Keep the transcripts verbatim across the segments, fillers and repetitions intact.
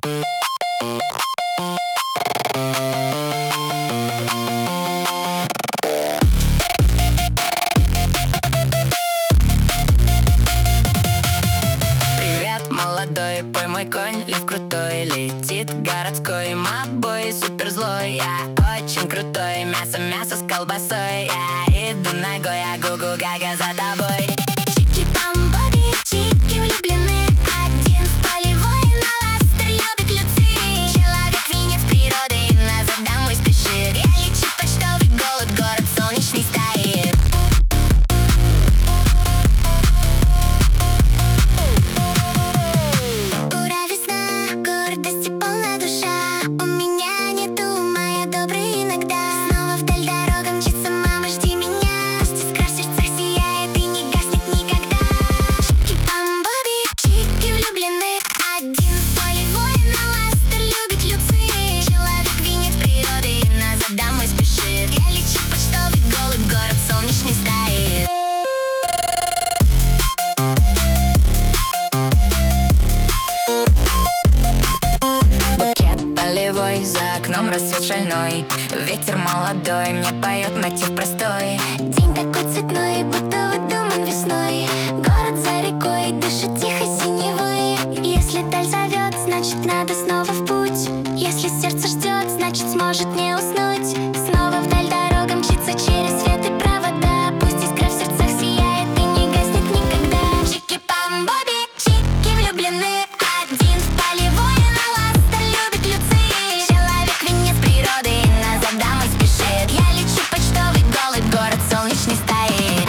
Привет, молодой, пой мой конь, лев крутой. Летит городской мобой, супер злой. Я очень крутой, мясо, мясо с колбасой. Я иду ногой, а гу-гу гага за тобой. Чики-бамбоби, чики влюблены. Один в полевой, на ластер любит люци. Человек-венец природы, назад домой спешит. Я лечу почтовый голод, город солнечный стоит. Ура, весна, гордость и полна душа. У меня нет ума, я добрый иногда. Снова вдаль дорога мчится, мама, жди меня. Пусть искра в сердцах сияет и не гаснет никогда. Чики-бамбоби, чики влюблены. Один в полевой, на ластер любит люци. Человек-венец природы, назад домой спешит. Я лечу почтовый голубь, город солнечный стоит. Букет полевой, за окном рассвет шальной. Ветер молодой, мне поет мотив простой. День такой цветной, будто выдуман весной. Город за рекой, дышит тихо синевой. Если даль зовет, значит надо снова в путь. Если сердце ждет, значит сможет не уснуть. Снова вдаль дорога мчится через свет и провода. Пусть искра в сердцах сияет и не гаснет никогда. Чики-бамбоби, чики влюблены. Один в полевой, на ластер любит люци. Человек-венец природы, назад домой спешит. Я лечу почтовый голубь, город солнечный стоит.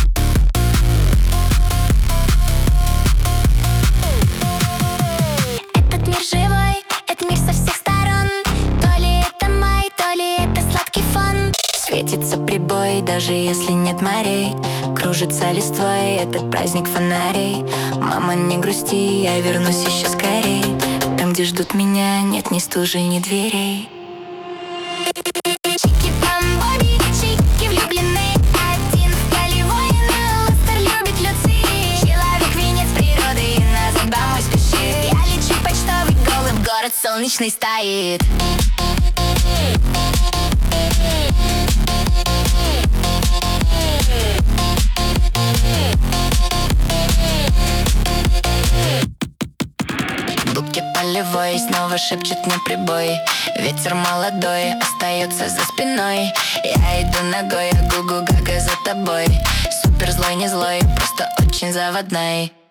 Этот мир живой, это мир со всех сторон. То ли это май, то ли это сладкий фон. Светится прибой, даже если нет морей. Кружится листвой этот праздник фонарей. Мама, не грусти, я вернусь еще скорей. Там, где ждут меня, нет ни стужи, ни дверей. Чики-бамбоби, чики влюблены. Один в полевой, на ластер любит люци. Человек-венец природы, назад домой спешит. Я лечу почтовый голубь, город солнечный стоит. Букет полевой снова шепчет мне прибой. Ветер молодой остается за спиной. Я иду ногой, а гу-гу гага за тобой. Супер злой, не злой, просто очень заводной.